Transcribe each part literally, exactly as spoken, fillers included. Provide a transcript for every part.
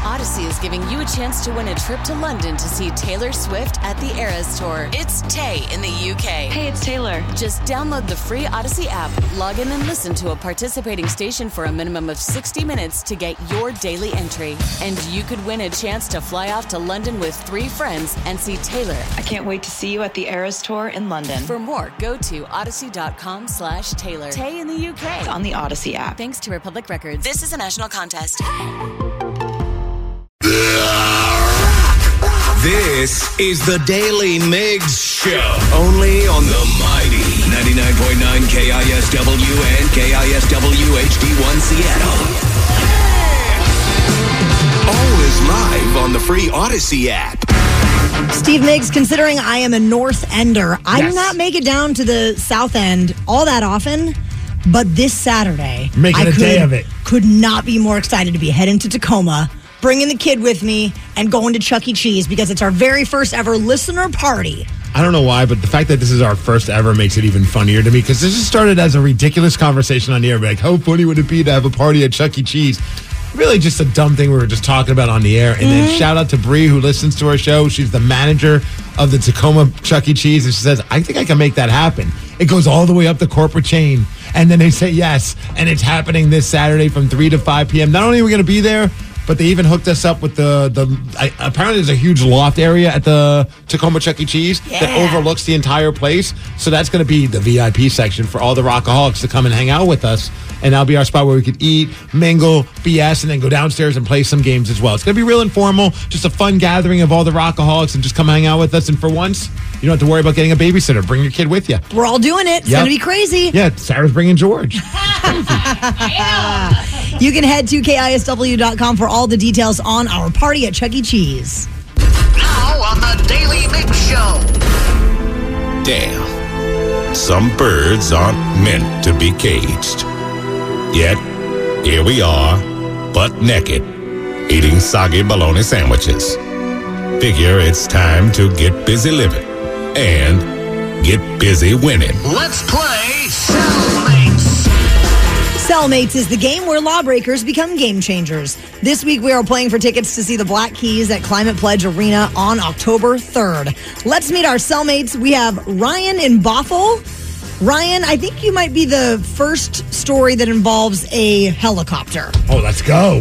Odyssey is giving you a chance to win a trip to London to see Taylor Swift at the Eras Tour. It's Tay in the U K. Hey, it's Taylor. Just download the free Odyssey app, log in and listen to a participating station for a minimum of sixty minutes to get your daily entry. And you could win a chance to fly off to London with three friends and see Taylor. I can't wait to see you at the Eras Tour in London. For more, go to odyssey.com slash Taylor. Tay in the U K. It's on the Odyssey app. Thanks to Republic Records. This is a national contest. This is the Daily Migs Show, only on the mighty ninety-nine point nine K I S W and K I S W H D one Seattle. Always live on the free Odyssey app. Steve Miggs, considering I am a North Ender, I Yes. do not make it down to the South End all that often, but this Saturday, Making I a could, day of it. could not be more excited to be heading to Tacoma, bringing the kid with me, and going to Chuck E. Cheese because it's our very first ever listener party. I don't know why, but the fact that this is our first ever makes it even funnier to me because this just started as a ridiculous conversation on the air. Like, how funny would it be to have a party at Chuck E. Cheese? Really just a dumb thing we were just talking about on the air. And Mm-hmm. then shout out to Bree, who listens to our show. She's the manager of the Tacoma Chuck E. Cheese. And she says, I think I can make that happen. It goes all the way up the corporate chain. And then they say yes. And it's happening this Saturday from three to five p.m. Not only are we going to be there, but they even hooked us up with the, the I, apparently there's a huge loft area at the Tacoma Chuck E. Cheese Yeah. that overlooks the entire place. So that's going to be the V I P section for all the Rockaholics to come and hang out with us. And that'll be our spot where we could eat, mingle, B S, and then go downstairs and play some games as well. It's going to be real informal, just a fun gathering of all the Rockaholics and just come hang out with us. And for once, you don't have to worry about getting a babysitter. Bring your kid with you. We're all doing it. It's Yep. going to be crazy. Yeah, Sarah's bringing George. You can head to K I S W dot com for all the details on our party at Chuck E. Cheese. Now on the Daily Migs Show. Damn. Some birds aren't meant to be caged. Yet, here we are, butt naked, eating soggy bologna sandwiches. Figure it's time to get busy living and get busy winning. Let's play Cellmates. Cellmates is the game where lawbreakers become game changers. This week we are playing for tickets to see the Black Keys at Climate Pledge Arena on October third. Let's meet our cellmates. We have Ryan in Bothell. Ryan, I think you might be the first story that involves a helicopter. Oh, let's go.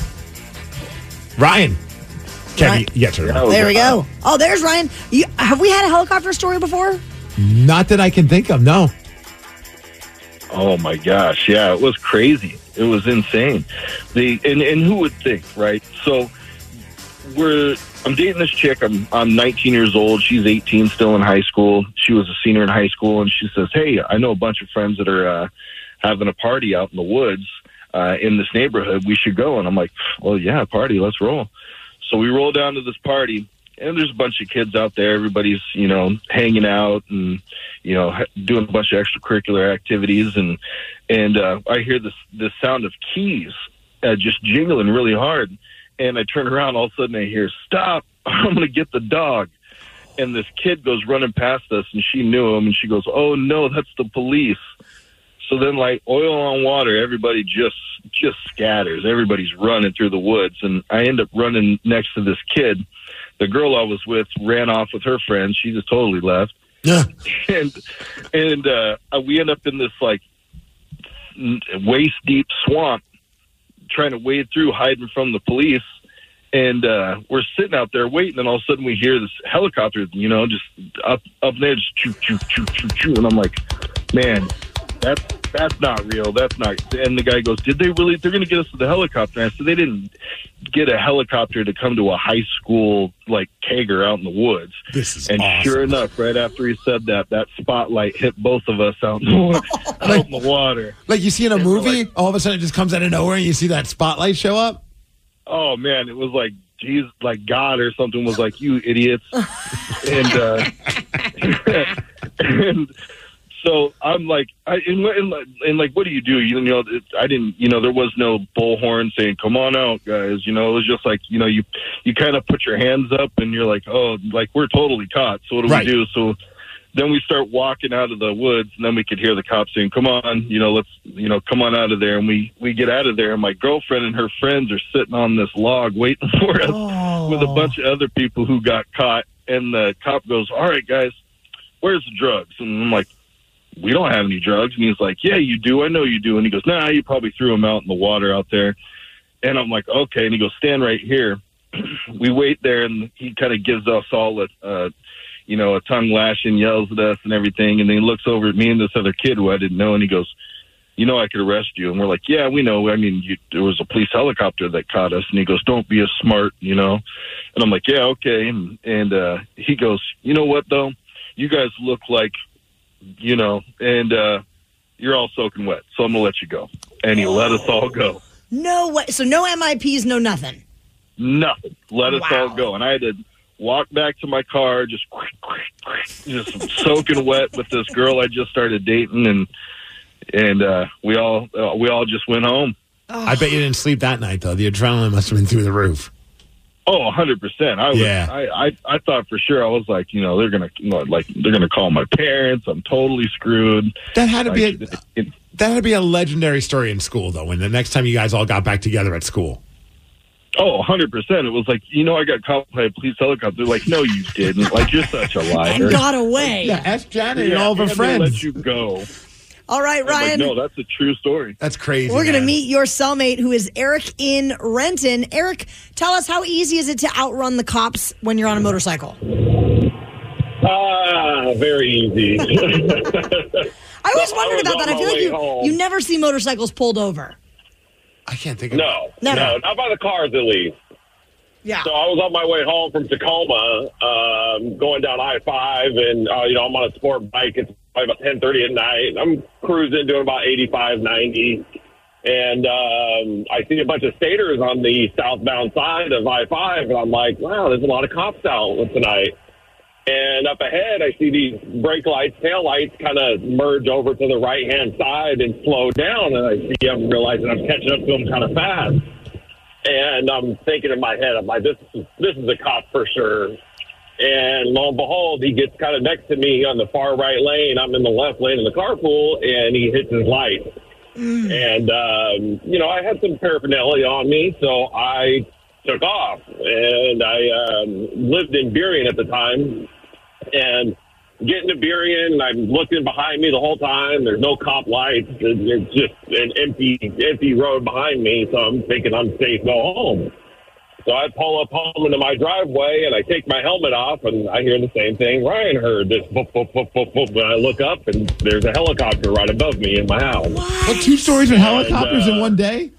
Ryan. Kevin, Ryan. you get to it. There we go. Oh, there's Ryan. You, have we had a helicopter story before? Not that I can think of, no. Oh my gosh, yeah, it was crazy. It was insane. The and, and who would think, right? So we're I'm dating this chick. I'm I'm nineteen years old. She's eighteen, still in high school. She was a senior in high school, and she says, "Hey, I know a bunch of friends that are uh, having a party out in the woods uh, in this neighborhood. We should go." And I'm like, "Well, yeah, party. Let's roll." So we roll down to this party. And there's a bunch of kids out there. Everybody's, you know, hanging out and, you know, doing a bunch of extracurricular activities. And and uh, I hear this this sound of keys uh, just jingling really hard. And I turn around. All of a sudden, I hear, "Stop! I'm going to get the dog." And this kid goes running past us, and she knew him. And she goes, "Oh, no, that's the police." So then, like oil on water, everybody just just scatters. Everybody's running through the woods. And I end up running next to this kid. The girl I was with ran off with her friends. She just totally left. Yeah. And and uh, we end up in this like waist deep swamp, trying to wade through, hiding from the police. And uh, we're sitting out there waiting, and all of a sudden we hear this helicopter, you know, just up up there, just choo choo choo choo choo. And I'm like, man, that's that's not real. That's not. And the guy goes, "Did they really? They're going to get us to the helicopter." And I said, "They didn't get a helicopter to come to a high school like kegger out in the woods." This is and awesome. Sure enough, right after he said that, that spotlight hit both of us out in the, out in the water. Like you see in a And we're movie, like- all of a sudden it just comes out of nowhere and you see that spotlight show up. Oh man, it was like Jesus, like God or something was like, "You idiots!" and uh, and so I'm like, I and, and, and like, what do you do? You know, it, I didn't. You know, there was no bullhorn saying, "Come on out, guys." You know, it was just like, you know, you you kind of put your hands up and you're like, "Oh, like we're totally caught." So what do Right. we do? So then we start walking out of the woods, and then we could hear the cops saying, come on, you know, let's, you know, come on out of there. And we, we get out of there, and my girlfriend and her friends are sitting on this log waiting for us Oh. with a bunch of other people who got caught. And the cop goes, all right, guys, where's the drugs? And I'm like, we don't have any drugs. And he's like, yeah, you do. I know you do. And he goes, nah, you probably threw them out in the water out there. And I'm like, okay. And he goes, stand right here. We wait there, and he kind of gives us all a, uh, you know, a tongue lash and yells at us and everything. And then he looks over at me and this other kid who I didn't know, and he goes, you know, I could arrest you. And we're like, yeah, we know. I mean, you, there was a police helicopter that caught us. And he goes, don't be a smart, you know. And I'm like, yeah, okay. And, and uh, he goes, you know what, though? You guys look like, you know, and uh, you're all soaking wet. So I'm going to let you go. And he let us all go. No way. So no M I Ps, no nothing. Nothing. Let us Wow. all go. And I had to walk back to my car, just just soaking wet with this girl I just started dating, and and uh, we all uh, we all just went home. I bet you didn't sleep that night, though. The adrenaline must have been through the roof. Oh, one hundred percent. I was, Yeah. I, I I thought for sure. I was like, you know, they're gonna you know, like they're gonna call my parents. I'm totally screwed. That had to be a, Like, it- that had to be a legendary story in school, though, when the next time you guys all got back together at school. Oh, one hundred percent. It was like, you know, I got caught by a police helicopter. They're like, no, you didn't. Like, you're such a liar. And got away. Yeah, ask Janet Yeah, and all of her and they friends. let you go. All right, I'm like, Ryan. no, that's a true story. That's crazy. We're going to man. meet your cellmate, who is Eric in Renton. Eric, tell us, how easy is it to outrun the cops when you're on a motorcycle? Ah, very easy. I always So I wondered was about on that. I my feel like way you, home. you never see motorcycles pulled over. I can't think of no, Never. no, not by the cars at least. Yeah. So I was on my way home from Tacoma, um, going down I five, and uh, you know I'm on a sport bike. It's probably about ten thirty at night. I'm cruising, doing about eighty-five, ninety, and um, I see a bunch of staters on the southbound side of I five, and I'm like, wow, there's a lot of cops out tonight. And up ahead, I see these brake lights, tail lights kind of merge over to the right-hand side and slow down, and I see I'm realizing I'm catching up to them kind of fast. And I'm thinking in my head, I'm like, this is, this is a cop for sure. And lo and behold, he gets kind of next to me on the far right lane. I'm in the left lane in the carpool, and he hits his light. Mm. And, um, you know, I had some paraphernalia on me, so I took off. And I um, lived in Burien at the time. And getting to Burien, and I'm looking behind me the whole time. There's no cop lights. It's just an empty, empty road behind me. So I'm thinking I'm safe, go home. So I pull up home into my driveway, and I take my helmet off, and I hear the same thing Ryan heard. This boop, boop, boop, boop, boop. And I look up, and there's a helicopter right above me in my house. What, two stories with helicopters And, uh, in one day?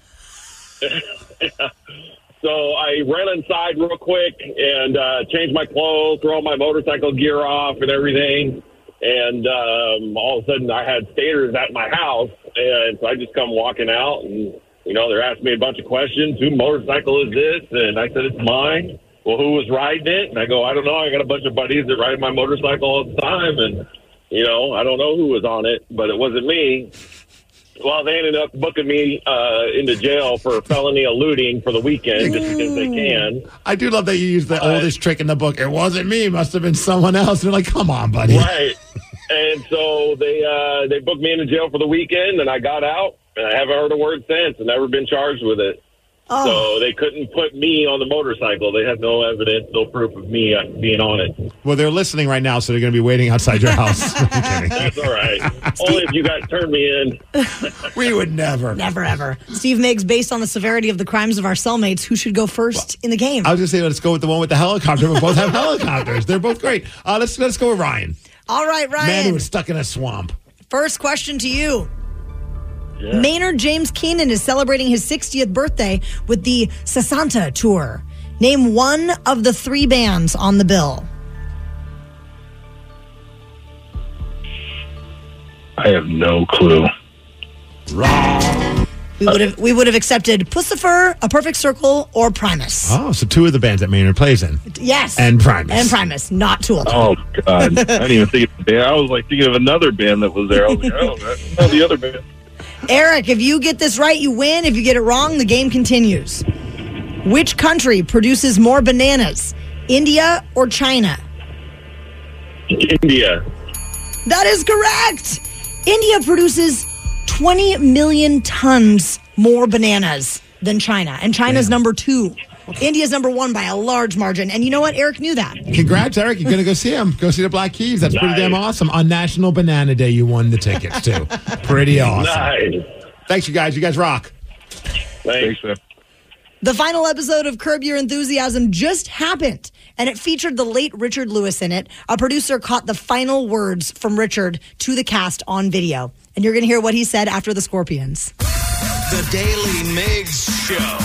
So I ran inside real quick and uh, changed my clothes, throw my motorcycle gear off and everything. And um, all of a sudden I had staters at my house. And so I just come walking out, and, you know, they're asking me a bunch of questions. Whose motorcycle is this? And I said, it's mine. Well, who was riding it? And I go, I don't know. I got a bunch of buddies that ride my motorcycle all the time. And, you know, I don't know who was on it, but it wasn't me. Well, they ended up booking me uh, into jail for felony eluding for the weekend just because they can. I do love that you used the Uh, oldest trick in the book. It wasn't me. It must have been someone else. They're like, come on, buddy. Right. And so they uh, they booked me into jail for the weekend, and I got out, and I haven't heard a word since and never been charged with it. Oh. So they couldn't put me on the motorcycle. They have no evidence, no proof of me uh, being on it. Well, they're listening right now, so they're going to be waiting outside your house. I'm kidding. That's all right. Only if you guys turn me in. We would never. Never, ever. Steve Miggs, based on the severity of the crimes of our cellmates, who should go first in the game? I was going to say, let's go with the one with the helicopter. We both have helicopters. They're both great. Uh, let's let's go with Ryan. All right, Man Ryan. who was stuck in a swamp. First question to you. Yeah. Maynard James Keenan is celebrating his sixtieth birthday with the Sasanta Tour. Name one of the three bands on the bill. I have no clue. Wrong. We would have we would have accepted Pussifer, A Perfect Circle, or Primus. Oh, so two of the bands that Maynard plays in. Yes. And Primus. And Primus, not Tool. Oh, God. I didn't even think of the band. I was like thinking of another band that was there. I was like, oh, I know the other band. Eric, if you get this right, you win. If you get it wrong, the game continues. Which country produces more bananas, India or China? India. That is correct. India produces twenty million tons more bananas than China, and China's Damn. number two. India's number one by a large margin. And you know what? Eric knew that. Congrats, Eric. You're going to go see him. Go see the Black Keys. That's pretty Nice. damn awesome. On National Banana Day, you won the tickets, too. Pretty awesome. Nice. Thanks, you guys. You guys rock. Thanks. Thanks, man. The final episode of Curb Your Enthusiasm just happened, and it featured the late Richard Lewis in it. A producer caught the final words from Richard to the cast on video. And you're going to hear what he said after the Scorpions. The Daily Migs Show.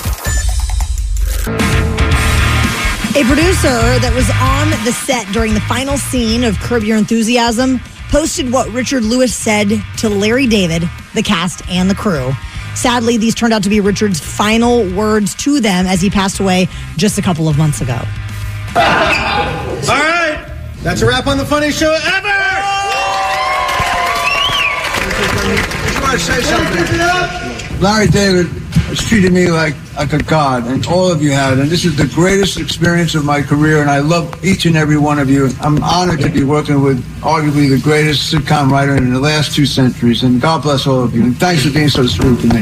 A producer that was on the set during the final scene of Curb Your Enthusiasm posted what Richard Lewis said to Larry David, the cast, and the crew. Sadly, these turned out to be Richard's final words to them as he passed away just a couple of months ago. All right, that's a wrap on the funniest show ever. I just want to say something. Larry David has treated me like, like a god, and all of you have. And this is the greatest experience of my career, and I love each and every one of you. I'm honored to be working with arguably the greatest sitcom writer in the last two centuries, and God bless all of you. And thanks for being so sweet to me.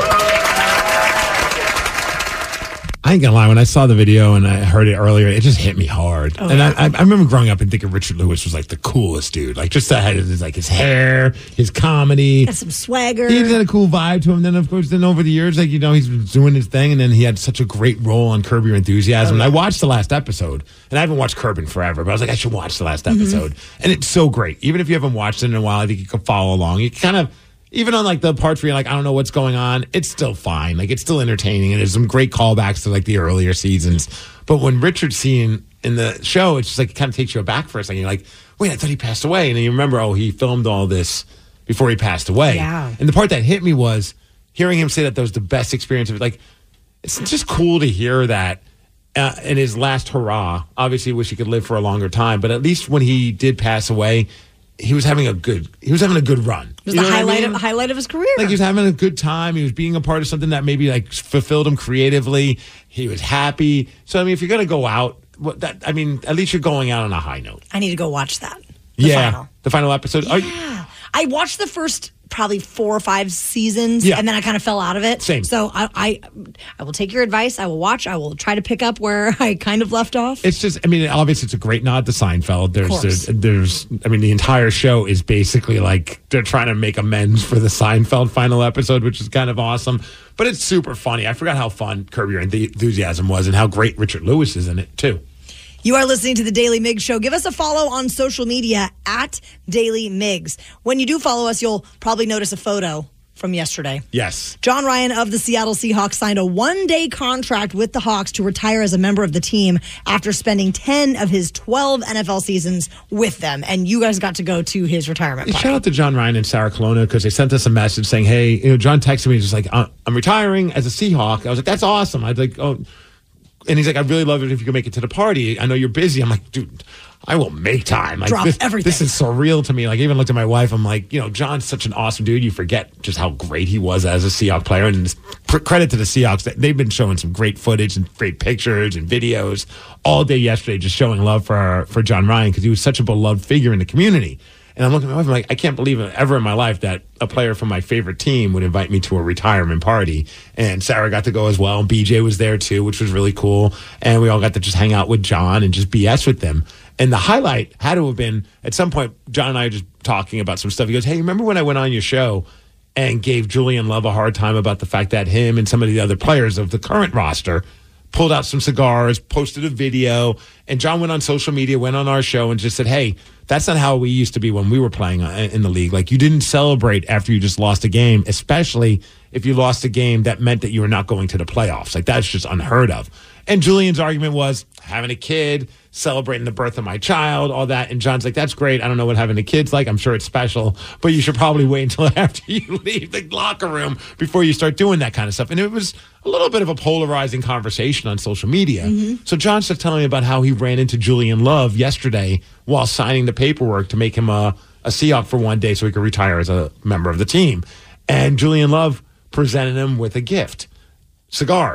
I ain't gonna lie, when I saw the video and I heard it earlier, it just hit me hard. Oh, and yeah. I, I remember growing up and thinking Richard Lewis was like the coolest dude. Like just that, his, like his hair, his comedy. Got some swagger. He had a cool vibe to him. Then, of course, then over the years, like, you know, he's been doing his thing. And then he had such a great role on Curb Your Enthusiasm. Oh, yeah. And I watched the last episode. And I haven't watched Curb in forever. But I was like, I should watch the last episode. Mm-hmm. And it's so great. Even if you haven't watched it in a while, I think you can follow along. You kind of... Even on like the parts where you're like, I don't know what's going on, it's still fine. Like it's still entertaining, and there's some great callbacks to like the earlier seasons. But when Richard's seen in the show, it's just like it kind of takes you aback for a second. You're like, wait, I thought he passed away, and then you remember, oh, he filmed all this before he passed away. Yeah. And the part that hit me was hearing him say that that was the best experience of it. Like, it's just cool to hear that. Uh, in his last hurrah, obviously, wish he could live for a longer time, but at least when he did pass away, he was having a good. He was having a good run. It was You the know what I highlight, mean? of, highlight of his career. Like he was having a good time. He was being a part of something that maybe like fulfilled him creatively. He was happy. So I mean, if you're gonna go out, what that I mean, at least you're going out on a high note. I need to go watch that. The yeah, final. the final episode. Are you- Yeah. I watched the first probably four or five seasons, Yeah. and then I kind of fell out of it. Same. So I, I, I will take your advice. I will watch. I will try to pick up where I kind of left off. It's just, I mean, obviously it's a great nod to Seinfeld. There's, course. there's, there's, I mean, the entire show is basically like they're trying to make amends for the Seinfeld final episode, which is kind of awesome. But it's super funny. I forgot how fun Curb Your Enthusiasm was and how great Richard Lewis is in it too. You are listening to the Daily Migs Show. Give us a follow on social media at Daily Migs. When you do follow us, you'll probably notice a photo from yesterday. Yes. John Ryan of the Seattle Seahawks signed a one-day contract with the Hawks to retire as a member of the team after spending ten of his twelve N F L seasons with them. And you guys got to go to his retirement party. Shout out to John Ryan and Sarah Colonna because they sent us a message saying, hey, you know, John texted me just like, I'm retiring as a Seahawk. I was like, that's awesome. I was like, oh... And he's like, I'd really love it if you could make it to the party. I know you're busy. I'm like, dude, I will make time. Like, Drop this, everything. This is surreal to me. Like, I even looked at my wife. I'm like, you know, John's such an awesome dude. You forget just how great he was as a Seahawks player. And just credit to the Seahawks. They've been showing some great footage and great pictures and videos all day yesterday, just showing love for, for John Ryan because he was such a beloved figure in the community. And I'm looking at my wife, I'm like, I can't believe it ever in my life that a player from my favorite team would invite me to a retirement party. And Sarah got to go as well. And B J was there too, which was really cool. And we all got to just hang out with John and just B S with them. And the highlight had to have been, at some point, John and I are just talking about some stuff. He goes, hey, remember when I went on your show and gave Julian Love a hard time about the fact that him and some of the other players of the current roster pulled out some cigars, posted a video, and John went on social media, went on our show, and just said, hey, that's not how we used to be when we were playing in the league. Like, you didn't celebrate after you just lost a game, especially if you lost a game that meant that you were not going to the playoffs. Like, that's just unheard of. And Julian's argument was having a kid, celebrating the birth of my child, all that. And John's like, that's great. I don't know what having a kid's like. I'm sure it's special, but you should probably wait until after you leave the locker room before you start doing that kind of stuff. And it was a little bit of a polarizing conversation on social media. Mm-hmm. So John started telling me about how he ran into Julian Love yesterday while signing the paperwork to make him a, a Seahawk for one day so he could retire as a member of the team. And Julian Love presented him with a gift, cigars.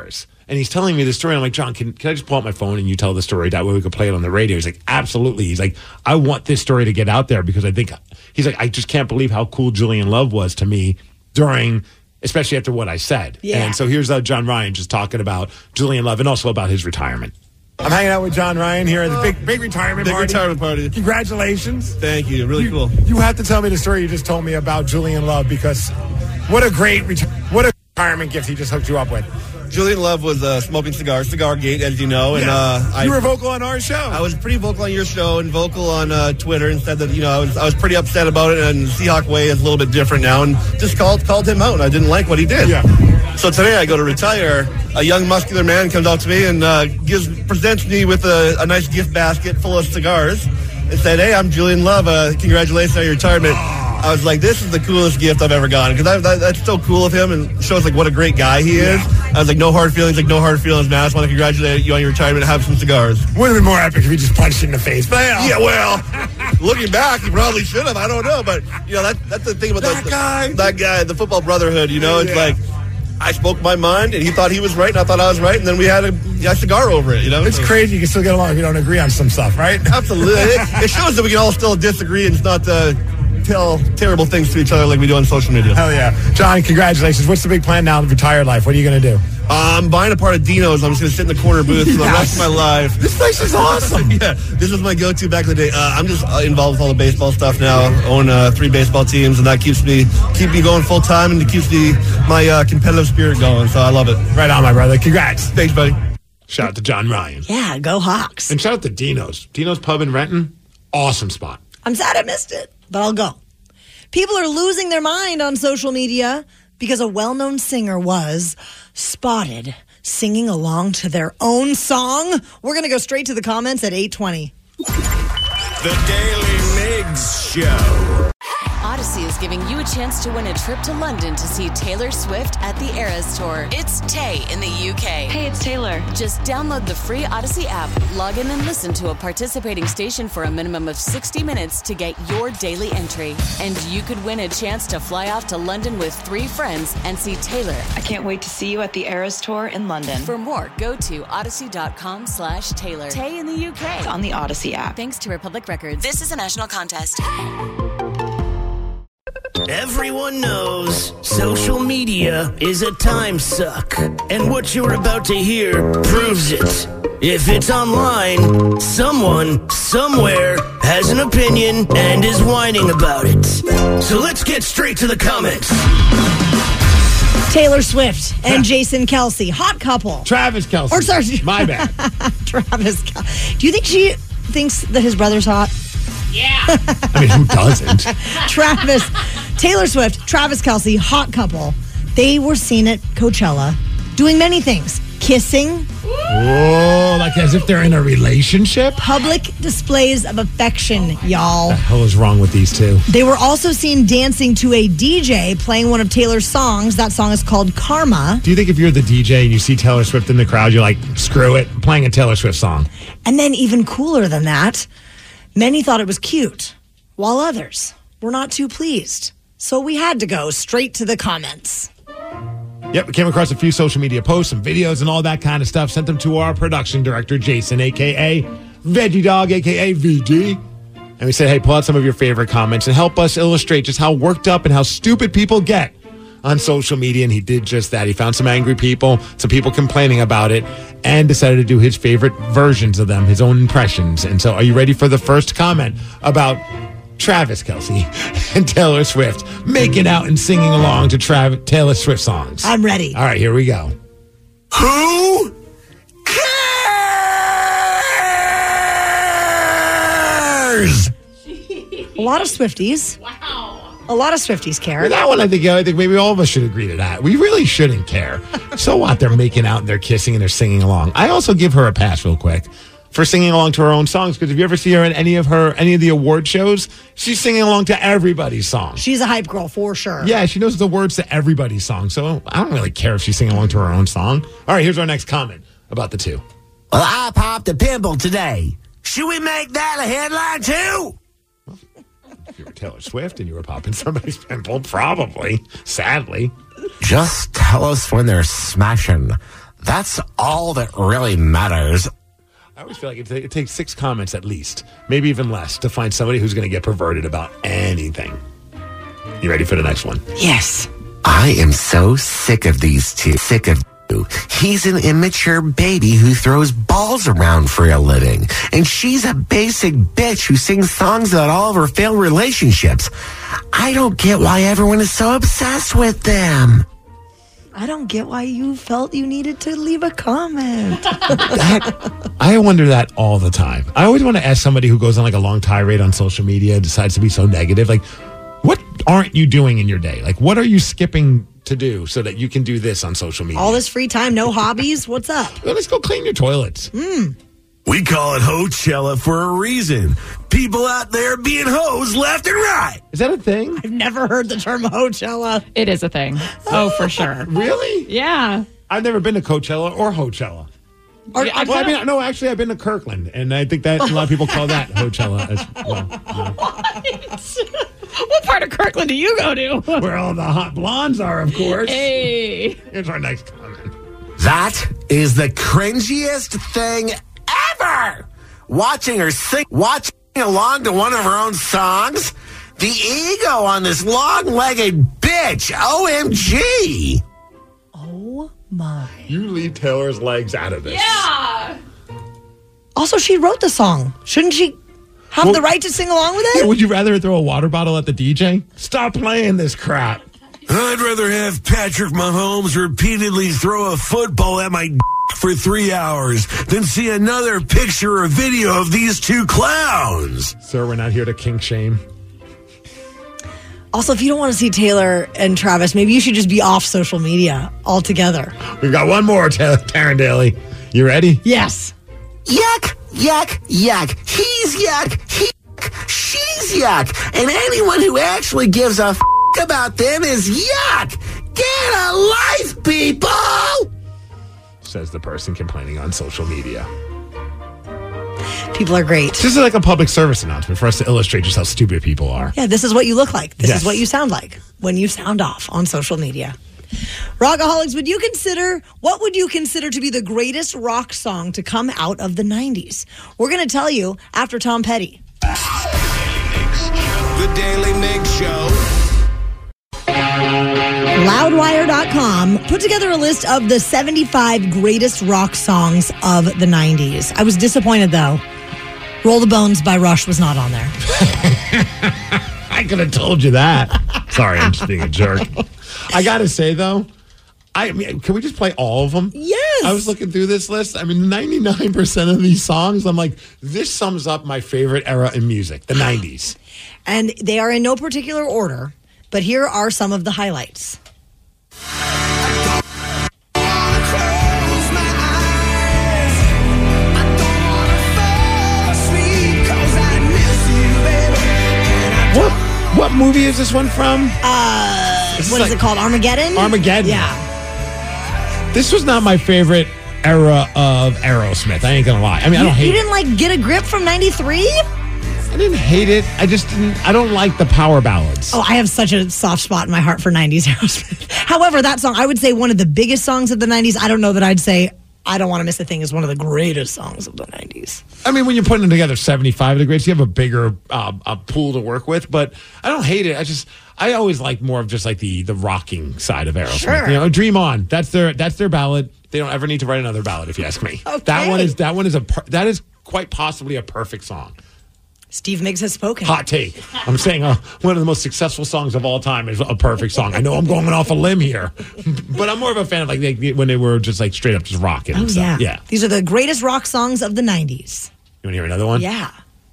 And he's telling me the story. I'm like, John, can, can I just pull out my phone and you tell the story? That way we could play it on the radio. He's like, absolutely. He's like, I want this story to get out there because I think, he's like, I just can't believe how cool Julian Love was to me during, especially after what I said. Yeah. And so here's uh, John Ryan just talking about Julian Love and also about his retirement. I'm hanging out with John Ryan here at the big big retirement big party. Big retirement party. Congratulations. Thank you. Really you, cool. You have to tell me the story you just told me about Julian Love because what a great reti- what a retirement gift he just hooked you up with. Julian Love was uh, smoking cigars, Cigar Gate, as you know. And yeah. uh, I, You were vocal on our show. I was pretty vocal on your show and vocal on uh, Twitter and said that, you know, I was I was pretty upset about it. And Seahawk Way is a little bit different now. And just called called him out. And I didn't like what he did. Yeah. So today I go to retire. A young muscular man comes out to me and uh, gives presents me with a, a nice gift basket full of cigars and said, hey, I'm Julian Love. Uh, congratulations on your retirement. I was like, this is the coolest gift I've ever gotten because that, that's so cool of him and shows like what a great guy he is. Yeah. I was like, no hard feelings, like no hard feelings, man. I just want to congratulate you on your retirement and have some cigars. Would have been more epic if he just punched you in the face. But yeah, yeah well, looking back, he probably should have. I don't know, but you know that that's the thing about that the, guy, the, that guy, the football brotherhood. You know, it's yeah. like I spoke my mind and he thought he was right and I thought I was right, and then we had a, a cigar over it. You know, it's so, crazy. You can still get along if you don't agree on some stuff, right? Absolutely. it, it shows that we can all still disagree and it's not. Uh, tell terrible things to each other like we do on social media. Hell yeah. John, congratulations. What's the big plan now in retired life? What are you going to do? Uh, I'm buying a part of Dino's. I'm just going to sit in the corner booth for the yes. rest of my life. This place is awesome. Yeah, this was my go-to back in the day. Uh, I'm just uh, involved with all the baseball stuff now. Own uh, three baseball teams, and that keeps me keep me going full time, and it keeps me my uh, competitive spirit going. So I love it. Right on, my brother. Congrats. Thanks, buddy. Shout out to John Ryan. Yeah, go Hawks. And shout out to Dino's. Dino's Pub in Renton. Awesome spot. I'm sad I missed it, but I'll go. People are losing their mind on social media because a well-known singer was spotted singing along to their own song. We're going to go straight to the comments at eight twenty. The Daily Migs Show. Odyssey is giving you a chance to win a trip to London to see Taylor Swift at the Eras Tour. It's Tay in the U K. Hey, it's Taylor. Just download the free Odyssey app, log in and listen to a participating station for a minimum of sixty minutes to get your daily entry. And you could win a chance to fly off to London with three friends and see Taylor. I can't wait to see you at the Eras Tour in London. For more, go to odyssey.com slash Taylor. Tay in the U K. It's on the Odyssey app. Thanks to Republic Records. This is a national contest. Everyone knows social media is a time suck, and what you're about to hear proves it. If it's online, someone, somewhere, has an opinion and is whining about it. So let's get straight to the comments. Taylor Swift and Jason Kelce, hot couple. Travis Kelce. Or sorry, my bad. Travis Kelce. Do you think she thinks that his brother's hot? Yeah. I mean, who doesn't? Travis, Taylor Swift, Travis Kelce, hot couple. They were seen at Coachella doing many things. Kissing. Whoa, like as if they're in a relationship? Public displays of affection, y'all. What the hell is wrong with these two? They were also seen dancing to a D J playing one of Taylor's songs. That song is called Karma. Do you think if you're the D J and you see Taylor Swift in the crowd, you're like, screw it, I'm playing a Taylor Swift song? And then even cooler than that, many thought it was cute, while others were not too pleased. So we had to go straight to the comments. Yep, we came across a few social media posts and videos and all that kind of stuff. Sent them to our production director, Jason, a k a. Veggie Dog, a k a. V D. And we said, hey, pull out some of your favorite comments and help us illustrate just how worked up and how stupid people get on social media. And he did just that. He found some angry people, some people complaining about it, and decided to do his favorite versions of them, his own impressions. And so are you ready for the first comment about Travis Kelce and Taylor Swift making out and singing along to Trav- Taylor Swift songs? I'm ready. All right, here we go. Who cares? A lot of Swifties. Wow. A lot of Swifties care. That one, I think, I think maybe all of us should agree to that. We really shouldn't care. So what? They're making out and they're kissing and they're singing along. I also give her a pass real quick for singing along to her own songs, because if you ever see her in any of her any of the award shows, she's singing along to everybody's song. She's a hype girl for sure. Yeah, she knows the words to everybody's song, so I don't really care if she's singing along to her own song. All right, here's our next comment about the two. Well, I popped a pimple today. Should we make that a headline too? If you were Taylor Swift and you were popping somebody's pimple, probably, sadly. Just tell us when they're smashing. That's all that really matters. I always feel like it, t- it takes six comments at least, maybe even less, to find somebody who's going to get perverted about anything. You ready for the next one? Yes. I am so sick of these two. Sick of you. He's an immature baby who throws balls around for a living. And she's a basic bitch who sings songs about all of her failed relationships. I don't get why everyone is so obsessed with them. I don't get why you felt you needed to leave a comment. That, I wonder that all the time. I always want to ask somebody who goes on like a long tirade on social media, decides to be so negative, like, what aren't you doing in your day? Like, what are you skipping to do so that you can do this on social media? All this free time, no hobbies? What's up? Well, let's go clean your toilets. Mm. We call it Hochella for a reason. People out there being hoes left and right. Is that a thing? I've never heard the term Hochella. It is a thing. Oh, for sure. Really? Yeah. I've never been to Coachella or Hochella. Or, yeah, well, I mean, no, actually, I've been to Kirkland, and I think that a lot of people call that Hochella as well. No. What? What part of Kirkland do you go to? Where all the hot blondes are, of course. Hey. Here's our next comment. That is the cringiest thing ever. Watching her sing, watching along to one of her own songs. The ego on this long-legged bitch. O M G. Oh, my. You leave Taylor's legs out of this. Yeah. Also, she wrote the song. Shouldn't she have well, the right to sing along with it? Yeah, would you rather throw a water bottle at the D J? Stop playing this crap. I'd rather have Patrick Mahomes repeatedly throw a football at my d- for three hours than see another picture or video of these two clowns. Sir, we're not here to kink shame. Also, if you don't want to see Taylor and Travis, maybe you should just be off social media altogether. We've got one more, T- Taryn Daly. You ready? Yes. Yuck, yuck, yuck. He's yuck. He she's yuck. And anyone who actually gives a f- about them is yuck. Get a life, people! Says the person complaining on social media. People are great. This is like a public service announcement for us to illustrate just how stupid people are. Yeah, this is what you look like. This yes. is what you sound like when you sound off on social media. Rockaholics, would you consider, what would you consider to be the greatest rock song to come out of the nineties? We're going to tell you after Tom Petty. The Daily Mix Show. Loudwire dot com put together a list of the seventy-five greatest rock songs of the nineties. I was disappointed, though. Roll the Bones by Rush was not on there. I could have told you that. Sorry, I'm just being a jerk. I got to say, though, I mean, can we just play all of them? Yes. I was looking through this list. I mean, ninety-nine percent of these songs, I'm like, this sums up my favorite era in music, the nineties. And they are in no particular order, but here are some of the highlights. What, what movie is this one from? Uh, this what is, is like it called? Armageddon? Armageddon. Yeah. This was not my favorite era of Aerosmith. I ain't gonna lie. I mean, I don't you, hate You didn't it. like Get a Grip from ninety-three? I didn't hate it. I just didn't. I don't like the power ballads. Oh, I have such a soft spot in my heart for nineties Aerosmith. However, that song, I would say one of the biggest songs of the nineties. I don't know that I'd say I Don't Want to Miss a Thing is one of the greatest songs of the nineties. I mean, when you're putting together seventy-five of the greats, you have a bigger uh, a pool to work with. But I don't hate it. I just I always like more of just like the the rocking side of Aerosmith. Sure. You know, Dream On. That's their that's their ballad. They don't ever need to write another ballad, if you ask me. Okay. That one is that one is a per, that is quite possibly a perfect song. Steve Miggs has spoken. Hot take. I'm saying uh, one of the most successful songs of all time is a perfect song. I know I'm going off a limb here, but I'm more of a fan of like they, when they were just like straight up just rocking. Oh, and stuff. yeah. Yeah. These are the greatest rock songs of the nineties. You want to hear another one? Yeah.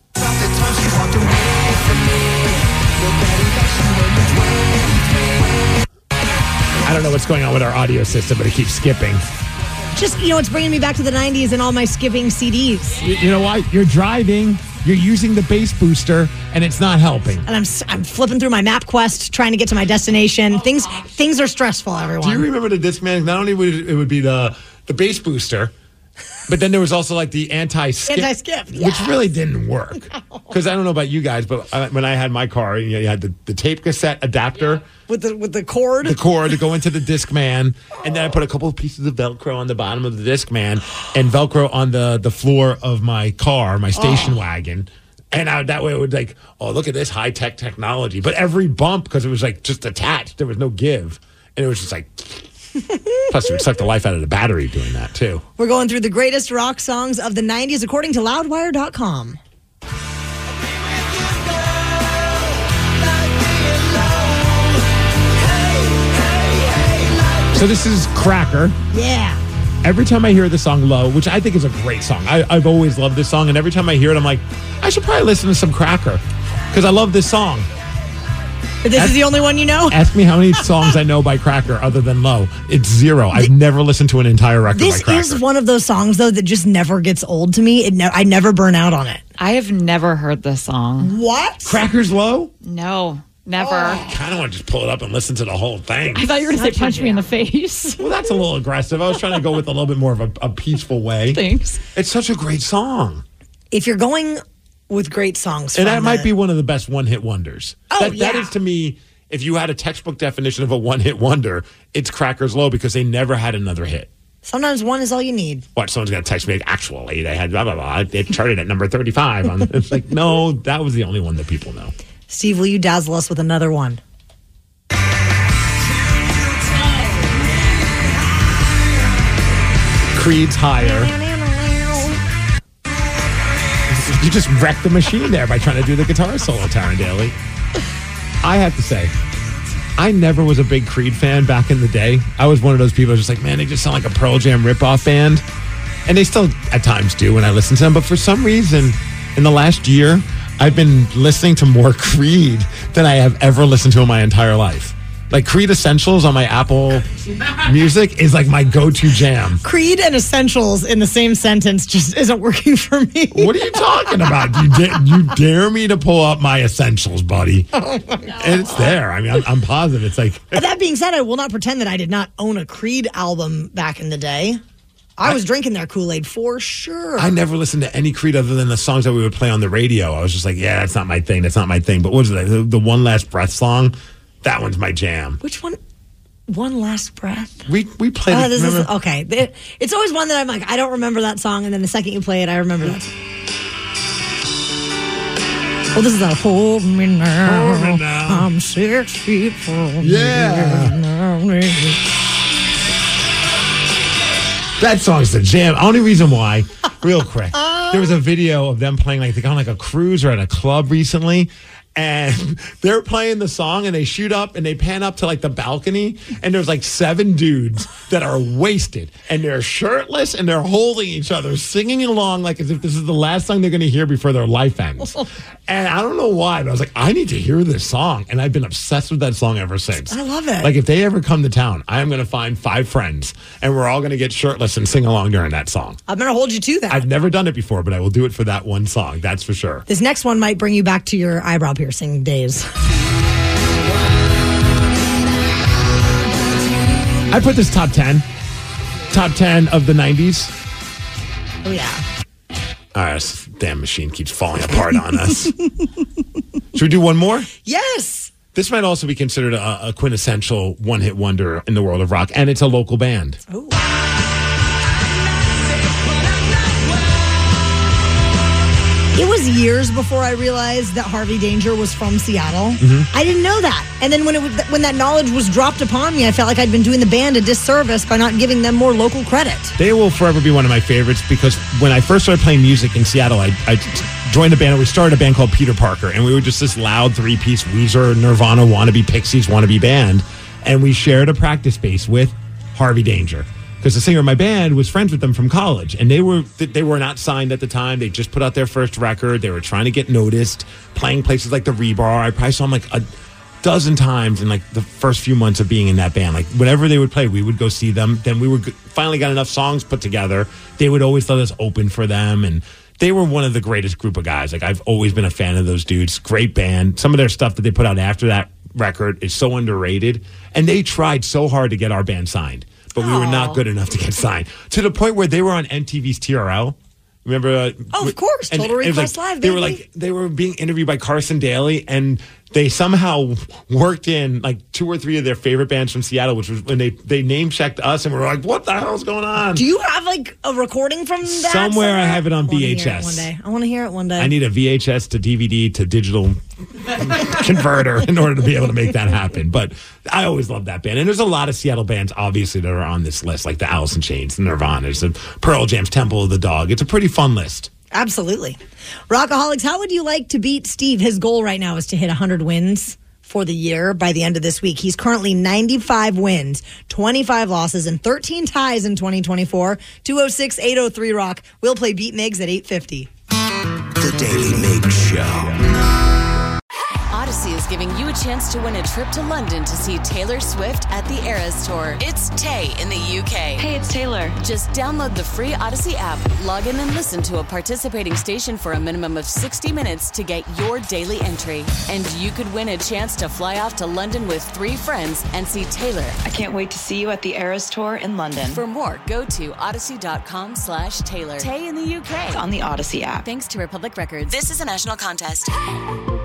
I don't know what's going on with our audio system, but it keeps skipping. Just, you know, it's bringing me back to the nineties and all my skipping C Ds. You, you know why? You're driving, you're using the bass booster, and it's not helping. And I'm I'm flipping through my MapQuest, trying to get to my destination. Things things are stressful, everyone. Do you remember the Discman? Not only would it, it would be the, the bass booster, But then there was also like the anti-skip. Anti-skip, Which yes. really didn't work. Because I don't know about you guys, but I, when I had my car, you, know, you had the, the tape cassette adapter. With the with the cord? The cord to go into the Discman. And then I put a couple of pieces of Velcro on the bottom of the Discman and Velcro on the, the floor of my car, my station Oh. wagon. And I, that way it would like, oh, look at this high-tech technology. But every bump, because it was like just attached, there was no give. And it was just like... Plus, it would suck the life out of the battery doing that, too. We're going through the greatest rock songs of the nineties according to loudwire dot com. So this is Cracker. Yeah. Every time I hear the song Low, which I think is a great song, I, I've always loved this song, and every time I hear it, I'm like, I should probably listen to some Cracker, because I love this song. But this ask, is the only one you know? Ask me how many songs I know by Cracker other than Low. It's zero. I've never listened to an entire record This by Cracker. is one of those songs, though, that just never gets old to me. It ne- I never burn out on it. I have never heard this song. What? Cracker's Low? No, never. I kind of want to just pull it up and listen to the whole thing. I thought you were going to say punch me in the face. Well, that's a little aggressive. I was trying to go with a little bit more of a, a peaceful way. Thanks. It's such a great song. If you're going with great songs, And from that might the- be one of the best one-hit wonders. Oh, that, That yeah. is, to me, if you had a textbook definition of a one-hit wonder, it's Cracker's Low because they never had another hit. Sometimes one is all you need. What, someone's going to text me, like, actually, they had blah, blah, blah. It charted at number thirty-five. On, it's like, no, that was the only one that people know. Steve, will you dazzle us with another one? Creed's Higher. You just wrecked the machine there by trying to do the guitar solo, Taryn Daly. I have to say, I never was a big Creed fan back in the day. I was one of those people who's just like, man, they just sound like a Pearl Jam ripoff band. And they still at times do when I listen to them. But for some reason, in the last year, I've been listening to more Creed than I have ever listened to in my entire life. Like Creed Essentials on my Apple Music is like my go-to jam. Creed and Essentials in the same sentence just isn't working for me. What are you talking about? You, da- you dare me to pull up my Essentials, buddy. Oh my God. And it's there. I mean, I'm, I'm positive. It's like... That being said, I will not pretend that I did not own a Creed album back in the day. I was drinking their Kool-Aid for sure. I never listened to any Creed other than the songs that we would play on the radio. I was just like, yeah, that's not my thing. That's not my thing. But what was it? The, the One Last Breath song? That one's my jam. Which one? One Last Breath? We we played Oh, it. this is, remember? okay. It- It's always one that I'm like, I don't remember that song. And then the second you play it, I remember that. Well, this is a Hold Me Now. Hold Me Now. I'm six feet from Yeah. you. That song's the jam. Only reason why, real quick, there was a video of them playing like they on like a cruise or at a club recently. And they're playing the song and they shoot up and they pan up to like the balcony and there's like seven dudes that are wasted and they're shirtless and they're holding each other, singing along like as if this is the last song they're going to hear before their life ends. And I don't know why, but I was like, I need to hear this song. And I've been obsessed with that song ever since. I love it. Like if they ever come to town, I am going to find five friends and we're all going to get shirtless and sing along during that song. I'm going to hold you to that. I've never done it before, but I will do it for that one song. That's for sure. This next one might bring you back to your eyebrow piercing days. I put this top ten. Top ten of the nineties. Oh, yeah. All right, this damn machine keeps falling apart on us. Should we do one more? Yes. This might also be considered a, a quintessential one-hit wonder in the world of rock, and it's a local band. Oh. It was years before I realized that Harvey Danger was from Seattle. Mm-hmm. I didn't know that. And then when it was, when that knowledge was dropped upon me, I felt like I'd been doing the band a disservice by not giving them more local credit. They will forever be one of my favorites because when I first started playing music in Seattle, I, I joined a band, and we started a band called Peter Parker, and we were just this loud three-piece Weezer, Nirvana, wannabe Pixies, wannabe band, and we shared a practice space with Harvey Danger. Because the singer of my band was friends with them from college, and they were they were not signed at the time. They just put out their first record. They were trying to get noticed, playing places like the Rebar. I probably saw them like a dozen times in like the first few months of being in that band. Like whenever they would play, we would go see them. Then we were finally got enough songs put together. They would always let us open for them, and they were one of the greatest group of guys. Like I've always been a fan of those dudes. Great band. Some of their stuff that they put out after that record is so underrated, and they tried so hard to get our band signed. but we were not good enough to get signed. To the point where they were on M T V's T R L. Remember? Uh, oh, of course. and, Total and Request like, Live, They baby. were like they were being interviewed by Carson Daly, and they somehow worked in like two or three of their favorite bands from Seattle, which was when they they name checked us, and we were like, "What the hell's going on?" Do you have like a recording from that? Somewhere, somewhere? I have it on I wanna V H S. hear it one day. I want to hear it one day. I need a V H S to D V D to digital converter in order to be able to make that happen. But I always love that band. And there's a lot of Seattle bands, obviously, that are on this list, like the Alice in Chains, the Nirvanas, the Pearl Jam's Temple of the Dog. It's a pretty fun list. Absolutely. Rockaholics, how would you like to beat Steve? His goal right now is to hit one hundred wins for the year by the end of this week. He's currently ninety-five wins, twenty-five losses, and thirteen ties in twenty twenty-four. two oh six, eight oh three, ROCK. We'll play Beat Migs at eight fifty. The Daily Mig Show. Odyssey is giving you a chance to win a trip to London to see Taylor Swift at the Eras Tour. It's Tay in the U K. Hey, it's Taylor. Just download the free Odyssey app, log in and listen to a participating station for a minimum of sixty minutes to get your daily entry. And you could win a chance to fly off to London with three friends and see Taylor. I can't wait to see you at the Eras Tour in London. For more, go to odyssey.com slash Taylor. Tay in the U K. It's on the Odyssey app. Thanks to Republic Records. This is a national contest.